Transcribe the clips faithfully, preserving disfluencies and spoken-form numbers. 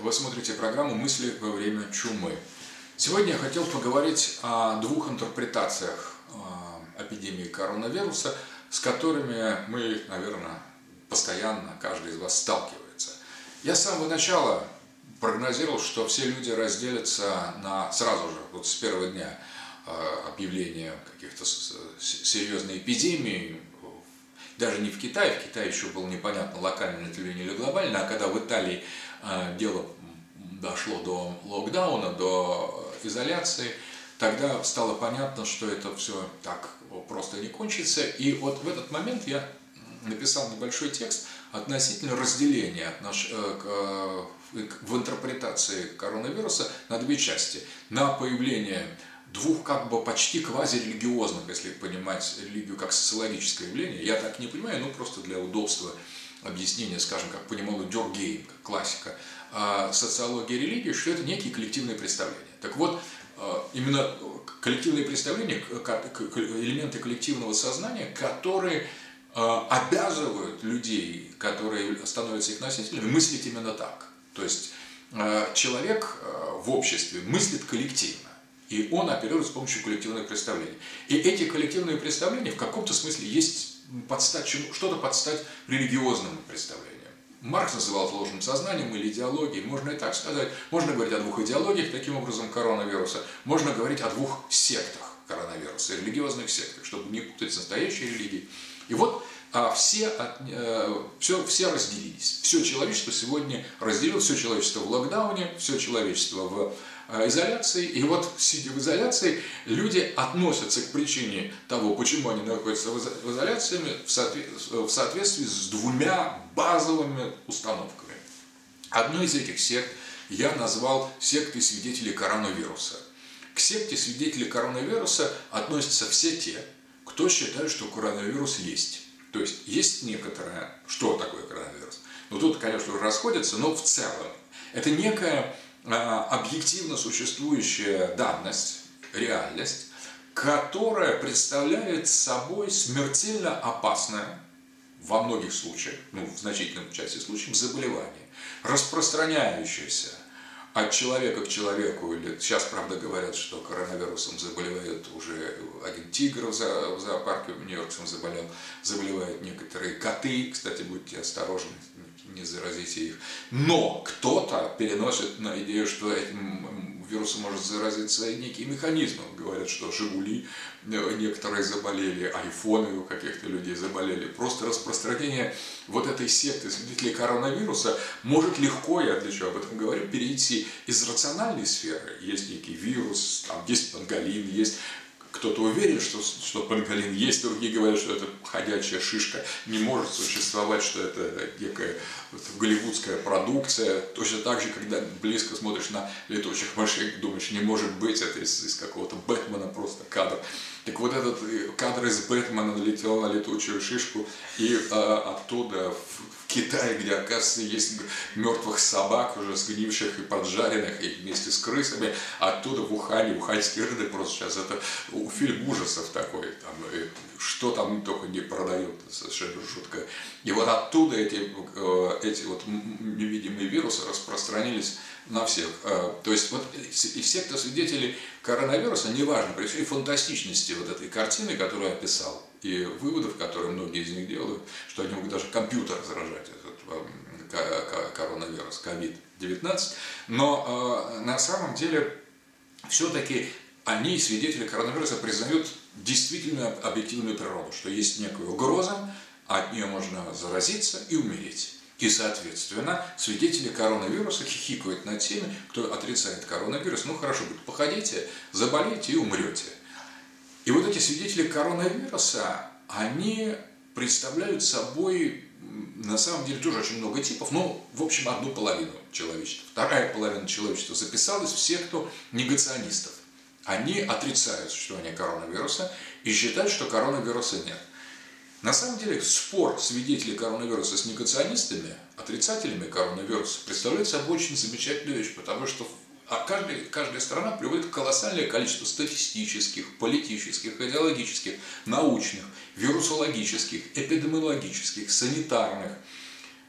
Вы смотрите программу «Мысли во время чумы». Сегодня я хотел поговорить о двух интерпретациях эпидемии коронавируса, с которыми мы, наверное, постоянно, каждый из вас сталкивается. Я с самого начала прогнозировал, что все люди разделятся на, сразу же, вот с первого дня объявления каких-то серьезной эпидемии, даже не в Китае, в Китае еще было непонятно, локально это или глобально, а когда в Италии э, дело дошло до локдауна, до изоляции, тогда стало понятно, что это все так просто не кончится. И вот в этот момент я написал небольшой текст относительно разделения отнош... э, в интерпретации коронавируса на две части. На появление двух как бы почти квазирелигиозных, если понимать религию как социологическое явление. Я так не понимаю, но просто для удобства объяснения, скажем, как понимал Дюркгейм, как классика социологии и религии, что это некие коллективные представления. Так вот, именно коллективные представления, элементы коллективного сознания, которые обязывают людей, которые становятся их носителями, мыслить именно так. То есть человек в обществе мыслит коллективно. И он оперирует с помощью коллективных представлений. И эти коллективные представления в каком-то смысле есть подстать, что-то подстать религиозным представлениям. Маркс называл это ложным сознанием или идеологией. Можно и так сказать. Можно говорить о двух идеологиях, таким образом, коронавируса. Можно говорить о двух сектах коронавируса, религиозных сектах, чтобы не путать с настоящей религией. И вот а все, все, все разделились. Все человечество сегодня разделилось. Все человечество в локдауне, все человечество в изоляции. И вот, сидя в изоляции, люди относятся к причине того, почему они находятся в изоляции, в соответствии с двумя базовыми установками. Одной из этих сект я назвал сектой свидетелей коронавируса. К секте свидетелей коронавируса относятся все те, кто считает, что коронавирус есть. То есть есть некоторое, что такое коронавирус. Ну тут, конечно, уже расходятся, но в целом это некая объективно существующая данность, реальность, которая представляет собой смертельно опасное, во многих случаях, ну, в значительной части случаев, заболевание, распространяющееся от человека к человеку, или сейчас, правда, говорят, что коронавирусом заболевает уже один тигр в зоопарке в Нью-Йоркском заболел, заболевают некоторые коты, кстати, будьте осторожны, не заразите их. Но кто-то переносит на идею, что этим вирусом может заразиться некий механизм. Говорят, что «Жигули» некоторые заболели, айфоны у каких-то людей заболели. Просто распространение вот этой секты свидетелей коронавируса может легко, я для чего об этом говорю, перейти из рациональной сферы. Есть некий вирус, там есть панголин, есть... Кто-то уверен, что, что панголин есть, другие говорят, что это ходячая шишка, не может существовать, что это некая голливудская продукция. Точно так же, когда близко смотришь на летучих мышей, думаешь, не может быть, это из, из какого-то Бэтмена просто кадр. Так вот этот кадр из Бэтмена налетел на летучую шишку, и э, оттуда в Китае, где, оказывается, есть мертвых собак, уже сгнивших и поджаренных, и вместе с крысами, оттуда в Ухане, уханьские рыды, просто сейчас это фильм ужасов такой, там, что там только не продают, совершенно жутко. И вот оттуда эти, эти вот невидимые вирусы распространились на всех. То есть вот и все, кто свидетели коронавируса, неважно, при всей фантастичности вот этой картины, которую я описал, и выводов, которые многие из них делают, что они могут даже компьютер заражать, этот коронавирус, ковид девятнадцать, но э, на самом деле все-таки они, свидетели коронавируса, признают действительно объективную природу, что есть некая угроза, от нее можно заразиться и умереть. И, соответственно, свидетели коронавируса хихикают над теми, кто отрицает коронавирус. Ну, хорошо, говорит, походите, заболейте и умрете. И вот эти свидетели коронавируса, они представляют собой, на самом деле, тоже очень много типов, но, в общем, одну половину человечества. Вторая половина человечества записалась в секту негационистов. Они отрицают существование коронавируса и считают, что коронавируса нет. На самом деле, спор свидетелей коронавируса с негационистами, отрицателями коронавируса, представляет собой очень замечательную вещь, потому что каждая, каждая страна приводит колоссальное количество статистических, политических, идеологических, научных, вирусологических, эпидемиологических, санитарных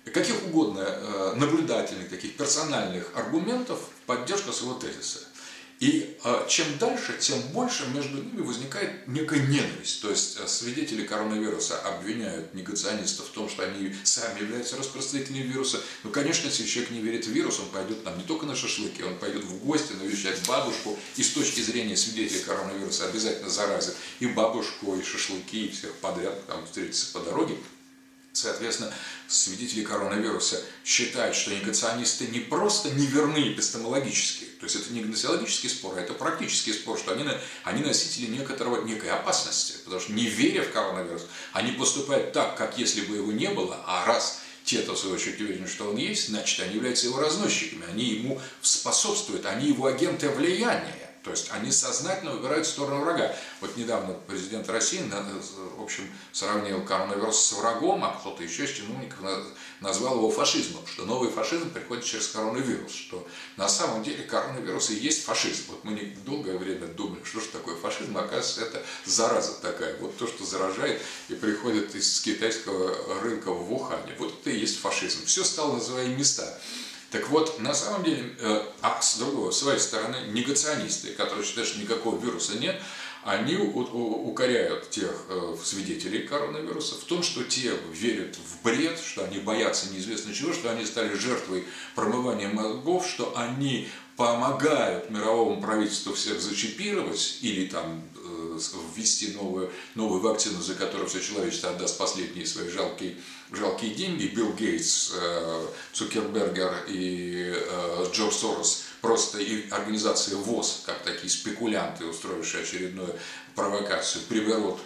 каких угодно наблюдательных, таких персональных аргументов в поддержку своего тезиса. И э, чем дальше, тем больше между ними возникает некая ненависть. То есть э, свидетели коронавируса обвиняют негационистов в том, что они сами являются распространителями вируса. Ну, конечно, если человек не верит в вирус, он пойдет там не только на шашлыки, он пойдет в гости, навещать бабушку. И с точки зрения свидетелей коронавируса обязательно заразит и бабушку, и шашлыки, и всех подряд, там встретится по дороге. Соответственно, свидетели коронавируса считают, что негационисты не просто неверны эпистемологически, то есть это не гносеологический спор, а это практический спор, что они, они носители некоторого, некой опасности, потому что не веря в коронавирус, они поступают так, как если бы его не было, а раз те-то, в свою очередь, уверены, что он есть, значит, они являются его разносчиками, они ему способствуют, они его агенты влияния. То есть они сознательно выбирают сторону врага. Вот недавно президент России, в общем, сравнил коронавирус с врагом, а кто-то еще из чиновников назвал его фашизмом, что новый фашизм приходит через коронавирус, что на самом деле коронавирус и есть фашизм. Вот мы долгое время думали, что же такое фашизм, а оказывается, это зараза такая. Вот то, что заражает и приходит из китайского рынка в Ухане. Вот это и есть фашизм. Все стало на свои места. Так вот, на самом деле, а с другой, с своей стороны, негационисты, которые считают, что никакого вируса нет, они укоряют тех свидетелей коронавируса в том, что те верят в бред, что они боятся неизвестно чего, что они стали жертвой промывания мозгов, что они помогают мировому правительству всех зачипировать или там ввести новую, новую вакцину, за которую все человечество отдаст последние свои жалкие, жалкие деньги. Билл Гейтс, Цукербергер и Джордж Сорос, просто и организация ВОЗ, как такие спекулянты, устроившие очередную провокацию, приберут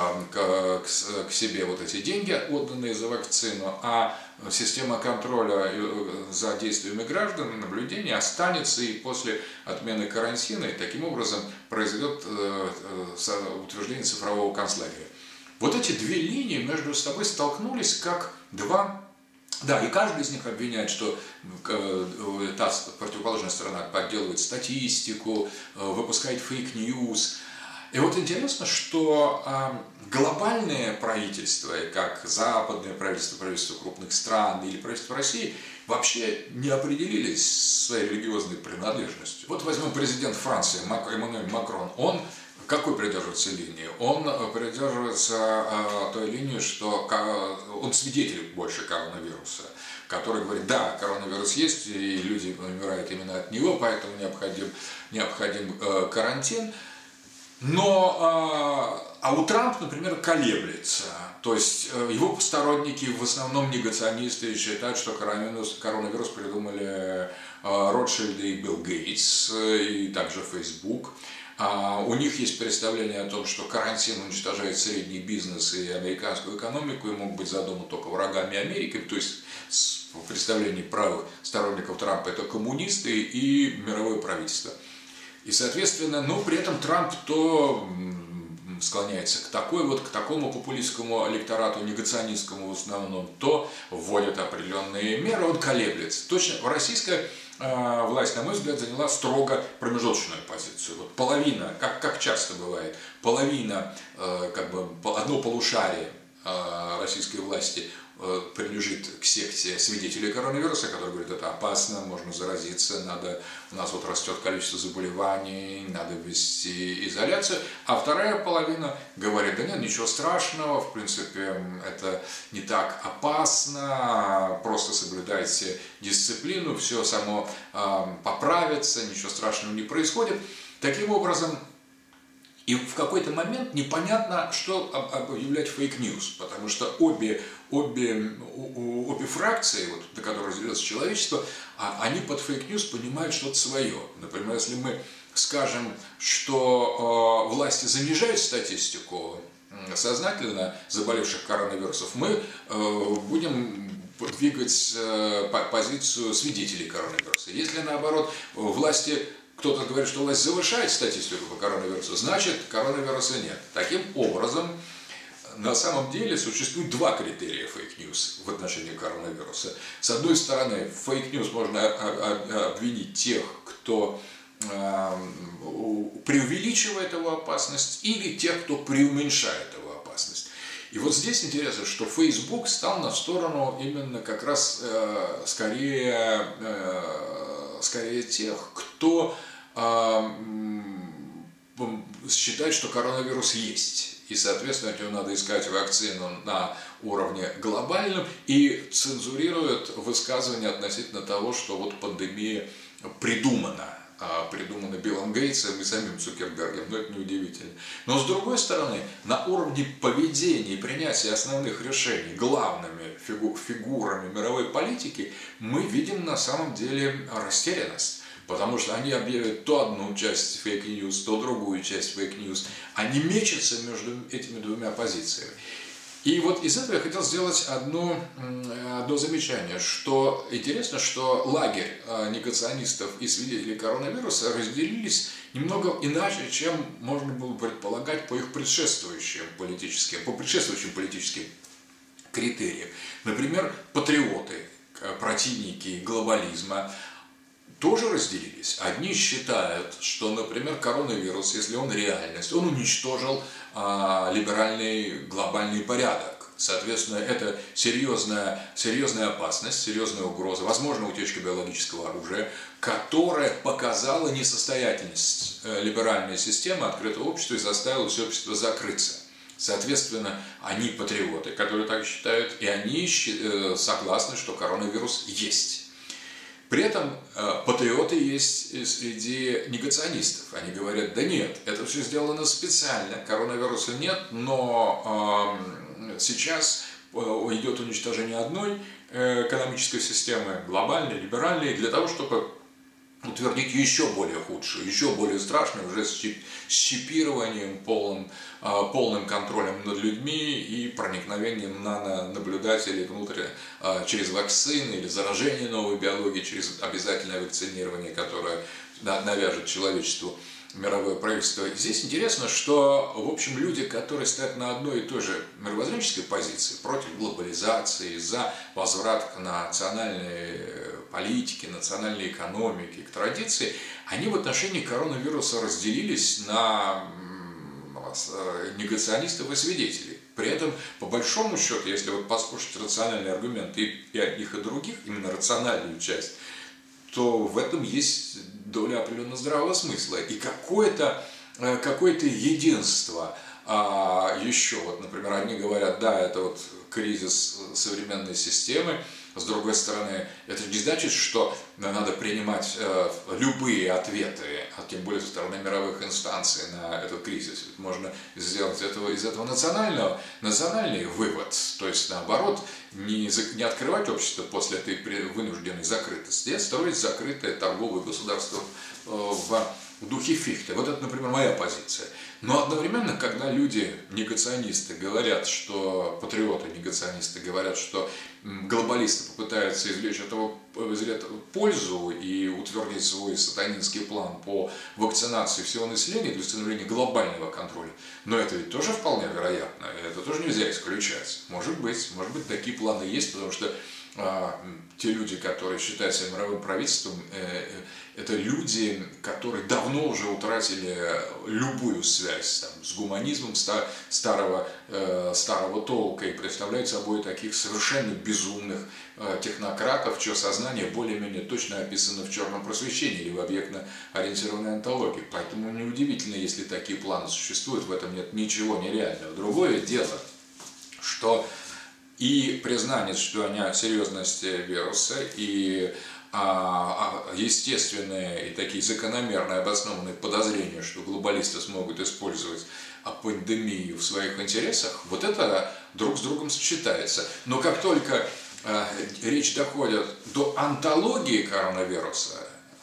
к, к себе вот эти деньги, отданные за вакцину, а система контроля за действиями граждан, наблюдения останется и после отмены карантина, и таким образом произойдет утверждение цифрового концлагеря. Вот эти две линии между собой столкнулись как два. Да, и каждый из них обвиняет, что та противоположная сторона подделывает статистику, выпускает фейк-ньюс. И вот интересно, что глобальные правительства, как западные правительства, правительства крупных стран или правительство России, вообще не определились с своей религиозной принадлежностью. Вот возьмем президент Франции Эммануэль Макрон. Он какой придерживается линии? Он придерживается э, той линии, что он свидетель больше коронавируса, который говорит, да, коронавирус есть, и люди умирают именно от него, поэтому необходим, необходим э, карантин. Но, э, а у Трампа, например, колеблется. То есть э, его сторонники, в основном негационисты, считают, что коронавирус, коронавирус придумали э, Ротшильды и Билл Гейтс, э, и также Facebook. Uh, у них есть представление о том, что карантин уничтожает средний бизнес и американскую экономику и мог быть задуман только врагами Америки, то есть в представлении правых сторонников Трампа это коммунисты и мировое правительство. И, соответственно, ну, при этом Трамп то склоняется к такой вот, к такому популистскому электорату, негационистскому в основном, то вводит определенные меры, он колеблется. Точно, российская э, власть, на мой взгляд, заняла строго промежуточную позицию. Вот половина, как, как часто бывает, половина, э, как бы одно полушарие э, российской власти э, принадлежит к секте свидетелей коронавируса, которые говорят, это опасно, можно заразиться, надо, у нас вот растет количество заболеваний, надо ввести изоляцию, а вторая половина говорит, да нет, ничего страшного, в принципе, это не так опасно, просто соблюдайте дисциплину, все само э, поправится, ничего страшного не происходит. Таким образом, и в какой-то момент непонятно, что объявлять фейк-ньюс, потому что обе, обе, обе фракции, вот, до которых разделилось человечество, они под фейк-ньюс понимают что-то свое. Например, если мы скажем, что э, власти занижают статистику сознательно заболевших коронавирусов, мы э, будем двигать э, позицию свидетелей коронавируса. Если, наоборот, власти... Кто-то говорит, что власть завышает статистику по коронавирусу, значит, коронавируса нет. Таким образом, на самом деле существует два критерия фейк-ньюс в отношении коронавируса. С одной стороны, в фейк-ньюс можно обвинить тех, кто преувеличивает его опасность, или тех, кто преуменьшает его опасность. И вот здесь интересно, что Facebook стал на сторону именно как раз э, скорее, э, скорее тех, кто э, считает, что коронавирус есть. И, соответственно, от него надо искать вакцину на уровне глобальном и цензурирует высказывания относительно того, что вот пандемия придумана. придумано Биллом Гейтсом и самим Цукербергом, но это неудивительно. Но с другой стороны, на уровне поведения и принятия основных решений главными фигу- фигурами мировой политики мы видим на самом деле растерянность. Потому что они объявят то одну часть фейк-ньюс, то другую часть фейк-ньюс. Они мечутся между этими двумя позициями. И вот из этого я хотел сделать одно, одно замечание, что интересно, что лагерь негационистов и свидетелей коронавируса разделились немного иначе, чем можно было предполагать по их предшествующим политическим, по предшествующим политическим критериям. Например, патриоты, противники глобализма, тоже разделились. Одни считают, что, например, коронавирус, если он реальность, он уничтожил а, либеральный глобальный порядок. Соответственно, это серьезная, серьезная опасность, серьезная угроза, возможно, утечка биологического оружия, которая показала несостоятельность либеральной системы открытого общества и заставила все общество закрыться. Соответственно, они патриоты, которые так считают, и они согласны, что коронавирус есть. При этом э, патриоты есть и среди негационистов. Они говорят, да нет, это все сделано специально, коронавируса нет, но э, сейчас идет уничтожение одной э, экономической системы, глобальной, либеральной, для того, чтобы утвердить еще более худшую, еще более страшную, уже с, чип, с чипированием, полным, э, полным контролем над людьми и проникновением нанонаблюдателей внутрь э, через вакцины или заражение новой биологии, через обязательное вакцинирование, которое да, навяжет человечеству мировое правительство. Здесь интересно, что, в общем, люди, которые стоят на одной и той же мировоззренческой позиции, против глобализации, за возврат к национальной политике, национальной экономике, к традиции, они в отношении коронавируса разделились на негационистов и свидетелей. При этом, по большому счету, если вот послушать рациональные аргументы и одних, и других, именно рациональную часть, то в этом есть доля определенного здравого смысла и какое-то, какое-то единство. А еще, вот, например, одни говорят, да, это вот кризис современной системы, с другой стороны, это не значит, что надо принимать э, любые ответы, а тем более со стороны мировых инстанций на этот кризис. Можно сделать этого, из этого национального, национальный вывод, то есть наоборот, не, не открывать общество после этой вынужденной закрытости, а строить закрытое торговое государство э, в в духе Фихте. Вот это, например, моя позиция. Но одновременно, когда люди, негационисты, говорят, что патриоты, негационисты говорят, что глобалисты попытаются извлечь этого, из этого пользу и утвердить свой сатанинский план по вакцинации всего населения для установления глобального контроля, но это ведь тоже вполне вероятно, это тоже нельзя исключать. Может быть, может быть, такие планы есть, потому что а, те люди, которые считают себя мировым правительством, э, это люди, которые давно уже утратили любую связь там, с гуманизмом ста, старого, э, старого толка и представляют собой таких совершенно безумных э, технократов, чье сознание более-менее точно описано в «Черном просвещении» или в объектно-ориентированной антологии. Поэтому неудивительно, если такие планы существуют, в этом нет ничего нереального. Другое дело, что и признание, что о серьезности вируса, и а, а, естественные и такие закономерные обоснованные подозрения, что глобалисты смогут использовать пандемию в своих интересах, вот это друг с другом сочетается. Но как только а, речь доходит до онтологии коронавируса,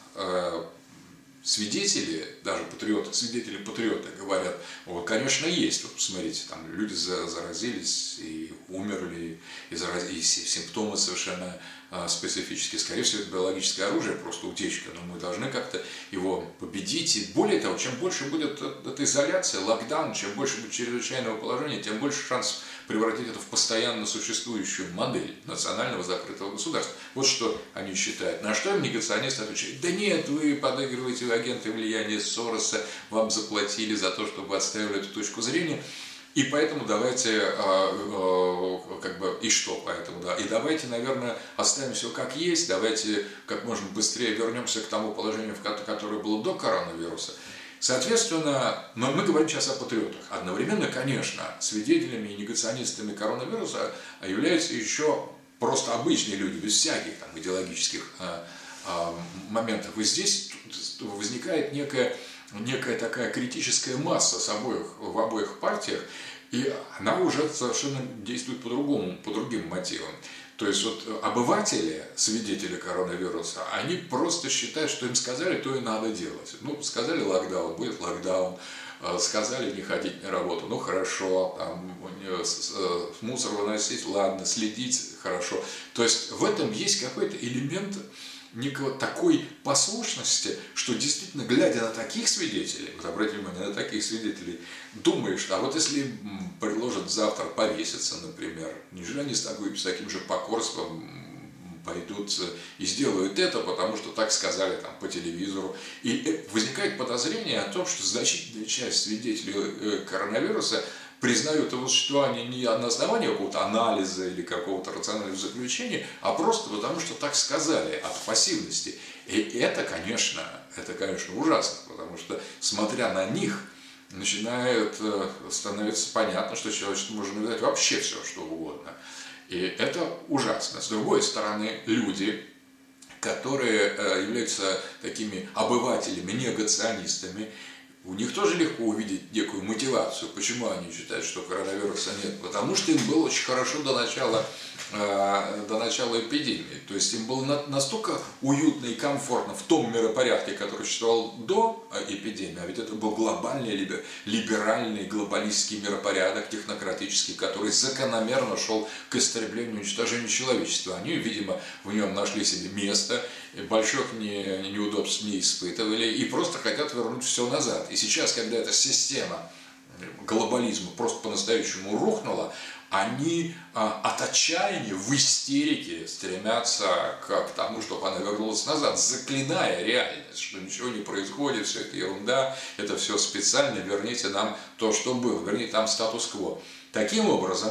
а, свидетели, даже патриоты, свидетели-патриоты говорят, вот, конечно, есть, вот, посмотрите, там люди заразились и умерли, и, зараз... и симптомы совершенно а, специфические. Скорее всего, это биологическое оружие, просто утечка, но мы должны как-то его победить. И более того, чем больше будет эта изоляция, локдаун, чем больше будет чрезвычайного положения, тем больше шансов превратить это в постоянно существующую модель национального закрытого государства. Вот что они считают. На что им негационисты отвечают: да нет, вы подыгрываете в агенты влияния Сороса, вам заплатили за то, чтобы вы отстаивали эту точку зрения. И поэтому давайте, как бы, и что поэтому, да, и давайте, наверное, оставим все как есть, давайте как можно быстрее вернемся к тому положению, которое было до коронавируса. Соответственно, но мы говорим сейчас о патриотах. Одновременно, конечно, свидетелями и негационистами коронавируса являются еще просто обычные люди, без всяких там идеологических а, а, моментов. И здесь возникает некая, некая такая критическая масса с обоих, в обоих партиях, и она уже совершенно действует по-другому, по другим мотивам. То есть вот обыватели, свидетели коронавируса, они просто считают, что им сказали, то и надо делать. Ну, сказали локдаун, будет локдаун, сказали не ходить на работу, ну хорошо, там, мусор выносить, ладно, следить, хорошо. То есть в этом есть какой-то элемент некого такой послушности, что действительно, глядя на таких свидетелей, вот обратите внимание, на таких свидетелей, думаешь, а вот если предложат завтра повеситься, например, неужели они с, такой, с таким же покорством пойдут и сделают это, потому что так сказали там, по телевизору. И возникает подозрение о том, что значительная часть свидетелей коронавируса признают его существование не на основании какого-то анализа или какого-то рационального заключения, а просто потому, что так сказали, от пассивности. И это, конечно, это, конечно, ужасно, потому что, смотря на них, начинает становиться понятно, что человечеству можно видать вообще все, что угодно. И это ужасно. С другой стороны, люди, которые являются такими обывателями, негационистами, у них тоже легко увидеть некую мотивацию, почему они считают, что коронавируса нет. Потому что им было очень хорошо до начала, э, до начала эпидемии. То есть им было на, настолько уютно и комфортно в том миропорядке, который существовал до эпидемии. А ведь это был глобальный, либеральный, глобалистский миропорядок, технократический, который закономерно шел к истреблению, уничтожению человечества. Они, видимо, в нем нашли себе место, больших не, неудобств не испытывали и просто хотят вернуть все назад. И сейчас, когда эта система глобализма просто по-настоящему рухнула, они а, от отчаяния в истерике стремятся к тому, чтобы она вернулась назад, заклиная реальность, что ничего не происходит, все это ерунда, это все специально, верните нам то, что было, верните нам статус-кво. Таким образом,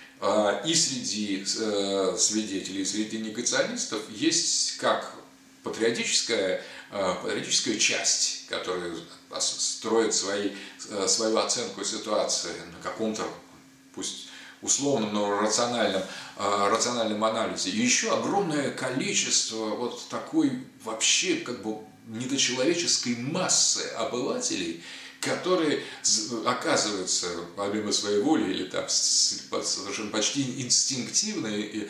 а, и среди а, свидетелей, и среди негационистов есть как патриотическая, патриотическая часть, которая строит свои, свою оценку ситуации на каком-то, пусть условном, но рациональном, рациональном анализе. И еще огромное количество вот такой вообще как бы недочеловеческой массы обывателей, которые оказываются помимо своей воли или там совершенно почти инстинктивные,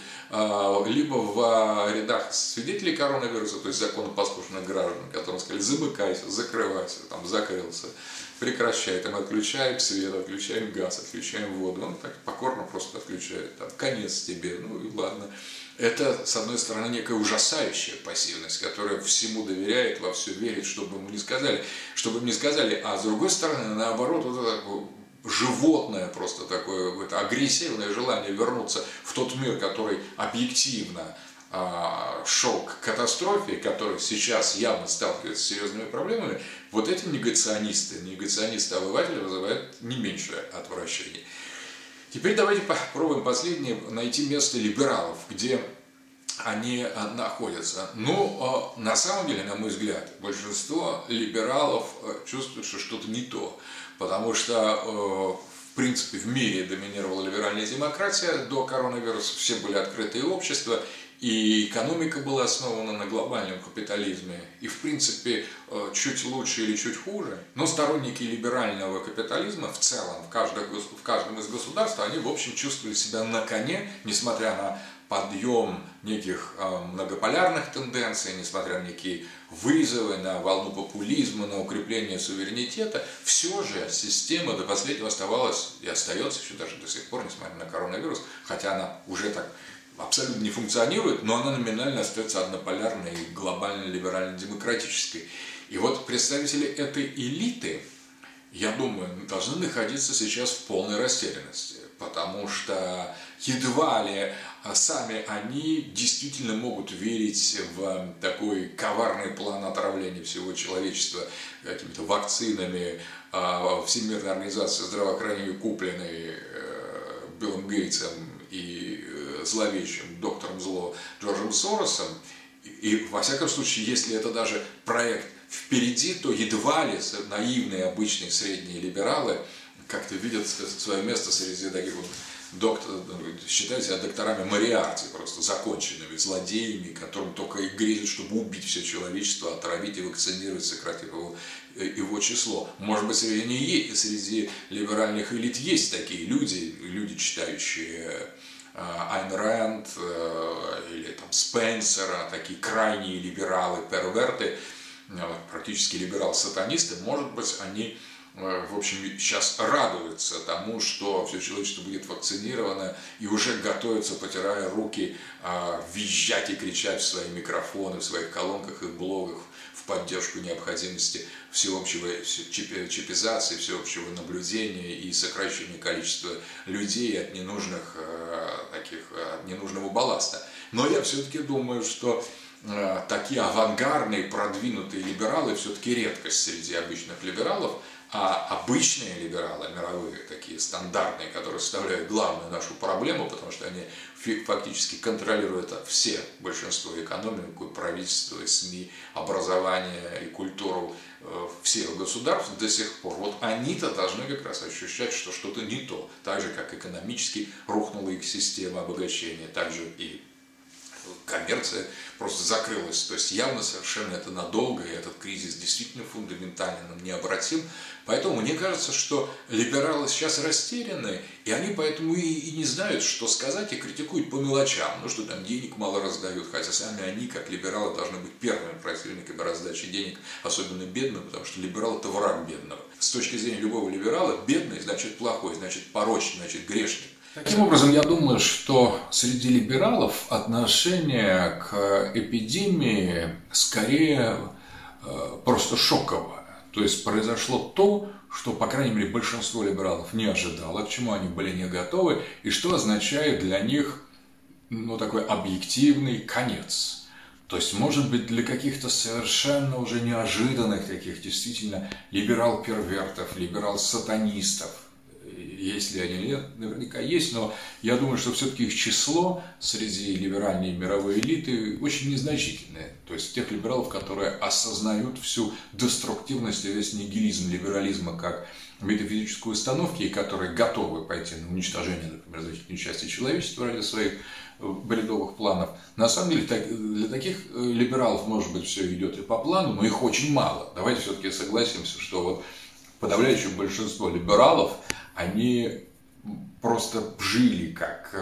либо в рядах свидетелей коронавируса, то есть законопослушных граждан, которым сказали замыкайся, закрывайся, там закрылся, прекращай, там отключаем свет, отключаем газ, отключаем воду, он так покорно просто отключает, там конец тебе, ну и ладно. Это, с одной стороны, некая ужасающая пассивность, которая всему доверяет, во все верит, что бы ему не сказали, что бы им не сказали, а с другой стороны, наоборот, вот это животное просто такое, это агрессивное желание вернуться в тот мир, который объективно а, шел к катастрофе, который сейчас явно сталкивается с серьезными проблемами, вот эти негационисты, негационисты-обыватели вызывают не меньшее отвращение. Теперь давайте попробуем последнее найти место либералов, где они находятся. Ну, на самом деле, на мой взгляд, большинство либералов чувствуют, что что-то не то, потому что, в принципе, в мире доминировала либеральная демократия до коронавируса, все были открытые общества, и экономика была основана на глобальном капитализме, и, в принципе, чуть лучше или чуть хуже, но сторонники либерального капитализма в целом, в каждом, в каждом из государств, они, в общем, чувствовали себя на коне, несмотря на подъем неких многополярных тенденций, несмотря на некие вызовы, на волну популизма, на укрепление суверенитета, все же система до последнего оставалась и остается еще даже до сих пор, несмотря на коронавирус, хотя она уже так абсолютно не функционирует, но она номинально остается однополярной, глобально либерально-демократической. И вот представители этой элиты, я думаю, должны находиться сейчас в полной растерянности, потому что едва ли сами они действительно могут верить в такой коварный план отравления всего человечества какими-то вакцинами, Всемирной организации здравоохранения, купленной Биллом Гейтсом и зловещим доктором зло Джорджем Соросом. И, во всяком случае, если это даже проект впереди, то едва ли наивные, обычные, средние либералы как-то видят свое место среди таких вот докторов, считают себя докторами Мориарти, просто законченными злодеями, которым только и грезят, чтобы убить все человечество, отравить и вакцинировать, сократив его, его число. Может быть, среди, среди либеральных элит есть такие люди, люди, читающие Айн Рэнд или там Спенсера, такие крайние либералы, перверты, практически либерал-сатанисты. Может быть, они, в общем, сейчас радуются тому, что все человечество будет вакцинировано, и уже готовятся, потирая руки, визжать и кричать в свои микрофоны, в своих колонках и блогах в поддержку необходимости всеобщего чипизации, всеобщего наблюдения и сокращения количества людей от ненужных, таких, от ненужного балласта. Но я все-таки думаю, что такие авангардные, продвинутые либералы все-таки редкость среди обычных либералов, а обычные либералы, мировые, такие стандартные, которые составляют главную нашу проблему, потому что они фактически контролируют все, большинство, экономику, правительство, СМИ, образование и культуру всех государств до сих пор. Вот они-то должны как раз ощущать, что что-то не то. Так же, как экономически рухнула их система обогащения, так же и коммерция просто закрылась. То есть явно совершенно это надолго, и этот кризис действительно фундаментален, он необратим. Поэтому мне кажется, что либералы сейчас растеряны, и они поэтому и, и не знают, что сказать, и критикуют по мелочам. Ну, что там денег мало раздают, хотя сами они, как либералы, должны быть первыми противниками раздачи денег, особенно бедным, потому что либерал – это враг бедного. С точки зрения любого либерала, бедный значит плохой, значит порочный, значит грешник. Таким образом, я думаю, что среди либералов отношение к эпидемии скорее э, просто шоковое. То есть произошло то, что, по крайней мере, большинство либералов не ожидало, к чему они были не готовы, и что означает для них, ну, такой объективный конец. То есть, может быть, для каких-то совершенно уже неожиданных таких действительно либерал-первертов, либерал-сатанистов, есть ли они, нет, наверняка есть, но я думаю, что все-таки их число среди либеральной мировой элиты очень незначительное. То есть тех либералов, которые осознают всю деструктивность и весь нигилизм либерализма как метафизическую установку, и которые готовы пойти на уничтожение, например, значительной части человечества ради своих бредовых планов. На самом деле, для таких либералов, может быть, все идет и по плану, но их очень мало. Давайте все-таки согласимся, что вот подавляющее большинство либералов, они просто жили как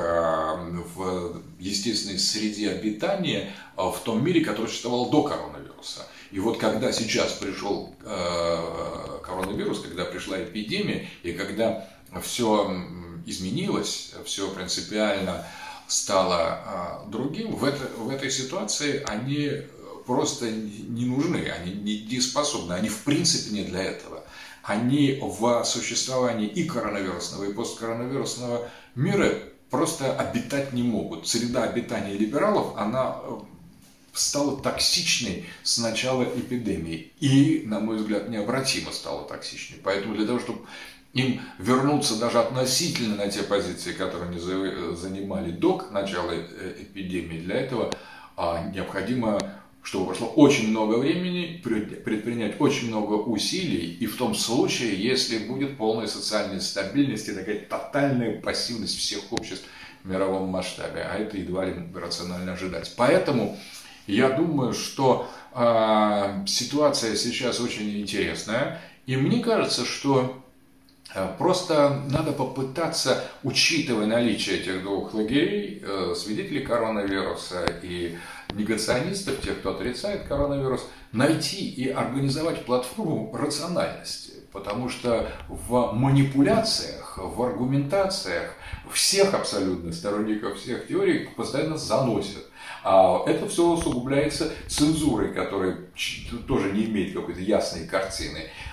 в естественной среде обитания в том мире, который существовал до коронавируса. И вот когда сейчас пришел коронавирус, когда пришла эпидемия, и когда все изменилось, все принципиально стало другим, в, это, в этой ситуации они просто не нужны, они не дееспособны, они в принципе не для этого. Они в существовании и коронавирусного, и посткоронавирусного мира просто обитать не могут. Среда обитания либералов, она стала токсичной с начала эпидемии. И, на мой взгляд, необратимо стала токсичной. Поэтому для того, чтобы им вернуться даже относительно на те позиции, которые они занимали до начала эпидемии, для этого необходимо, чтобы прошло очень много времени, предпринять очень много усилий, и в том случае, если будет полная социальная стабильность и такая тотальная пассивность всех обществ в мировом масштабе, а это едва ли рационально ожидать. Поэтому я думаю, что э, ситуация сейчас очень интересная, и мне кажется, что э, просто надо попытаться, учитывая наличие этих двух лагерей, э, свидетелей коронавируса и негационистов, тех, кто отрицает коронавирус, найти и организовать платформу рациональности. Потому что в манипуляциях, в аргументациях всех абсолютно сторонников всех теорий постоянно заносят. А это все усугубляется цензурой, которая тоже не имеет какой-то ясной картины.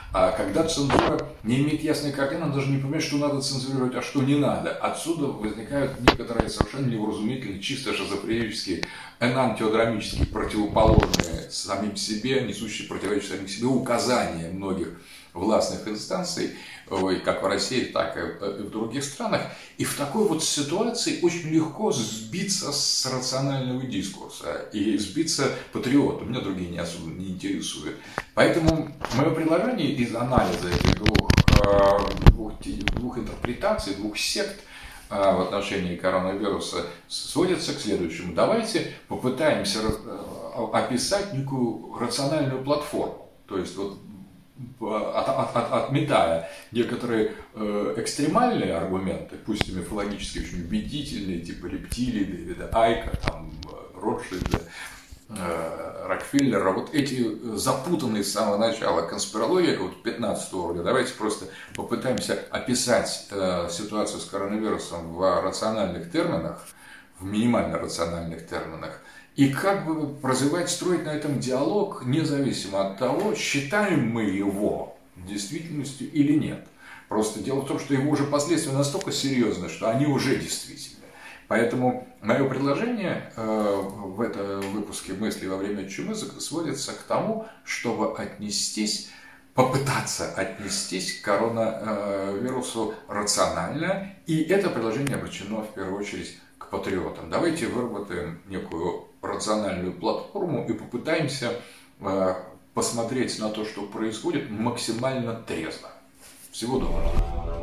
А когда цензура не имеет ясной картины, она даже не понимает, что надо цензурировать, а что не надо. Отсюда возникают некоторые совершенно невразумительные, чисто шизофренические, энантиодрамические, противоположные самим себе, несущие противоречия самим себе указания многих властных инстанций, как в России, так и в других странах. И в такой вот ситуации очень легко сбиться с рационального дискурса и сбиться патриотом. Меня другие не особо не интересуют. Поэтому мое предложение из анализа этих двух, двух, двух интерпретаций, двух сект в отношении коронавируса сводится к следующему. Давайте попытаемся описать некую рациональную платформу. То есть вот От, от, от, отметая некоторые э, экстремальные аргументы, пусть и мифологически очень убедительные, типа рептилии, Дэвида Айка, там, Ротшильда, э, Рокфеллера, вот эти запутанные с самого начала конспирологии, вот пятнадцатого уровня, давайте просто попытаемся описать э, ситуацию с коронавирусом в рациональных терминах, в минимально рациональных терминах, и как бы развивать, строить на этом диалог, независимо от того, считаем мы его действительностью или нет. Просто дело в том, что его уже последствия настолько серьезны, что они уже действительны. Поэтому мое предложение в этом выпуске «Мысли во время чумы» сводится к тому, чтобы отнестись, попытаться отнестись к коронавирусу рационально. И это предложение обращено в первую очередь к патриотам. Давайте выработаем некую рациональную платформу и попытаемся э, посмотреть на то, что происходит, максимально трезво. Всего доброго.